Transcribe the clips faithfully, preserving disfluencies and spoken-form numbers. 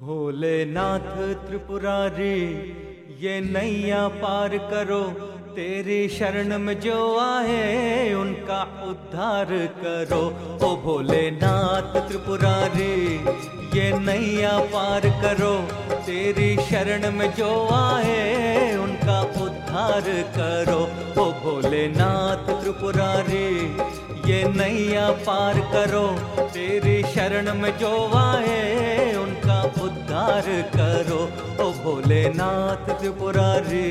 भोलेनाथ त्रिपुरारी ये नैया पार करो, तेरी शरण में जो आए उनका उद्धार करो। ओ भोलेनाथ त्रिपुरारी ये नैया पार करो, तेरी शरण में जो आए उनका उद्धार करो। ओ भोलेनाथ त्रिपुरारी ये नैया पार करो, तेरी शरण में जो आए उनका उद्धार करो। ओ भोलेनाथ त्रिपुरारी।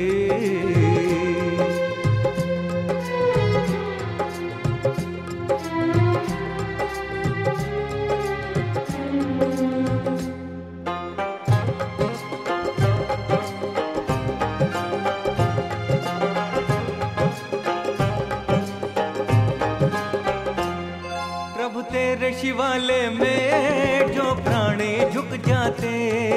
प्रभु तेरे शिवालय में जो प्राणी झुक जाते,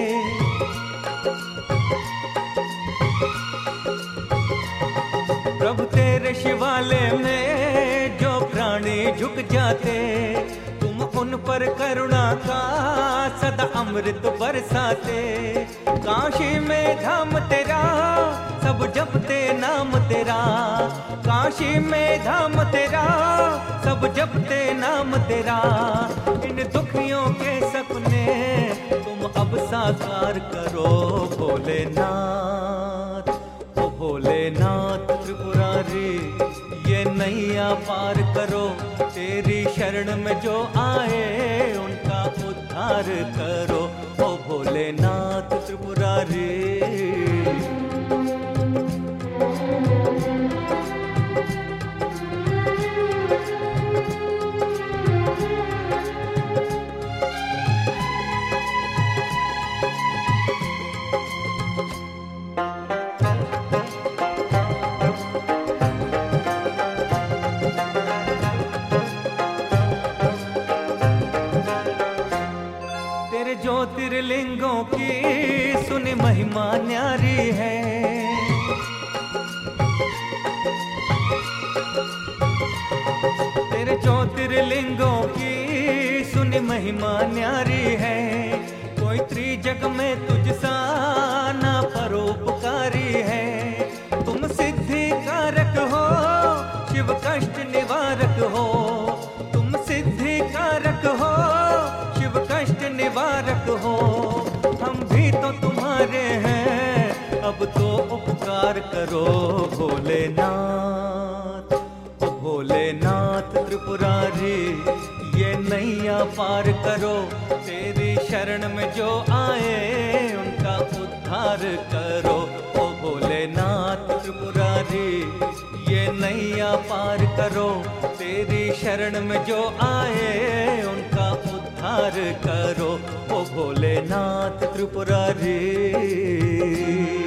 प्रभु तेरे शिवालय में जो प्राणी झुक जाते, तुम उन पर करुणा का सदा अमृत बरसाते। काशी में धाम तेरा सब जपते नाम तेरा, काशी में धाम तेरा सब जपते नाम तेरा। इन दुखियों के सपने तुम अब साकार करो भोलेनाथ। ओ भोलेनाथ त्रिपुरारी ये नैया पार करो, तेरी शरण में जो आए उनका उद्धार करो। ओ भोलेनाथ त्रिपुरारी। तेरे ज्योतिर्लिंगों की सुनी महिमा न्यारी है, तेरे ज्योतिर्लिंगों की सुनी महिमा न्यारी है। कोई त्रिजग में तुझसा ना परोपकारी है। तुम सिद्धि कारक हो, शिव कष्ट निवारक हो। तुम सिद्धि कारक हो, शिव कष्ट निवारक हो। हम भी तो तुम्हारे हैं, अब तो उपकार करो भोलेनाथ। ओ भोलेनाथ त्रिपुरारी ये नैया पार करो, तेरी शरण में जो आए उनका उद्धार करो। ओ भोलेनाथ त्रिपुरारी ये नैया पार करो, तेरी शरण में जो आए उनका उद्धार करो। ओ भोलेनाथ त्रिपुरारी।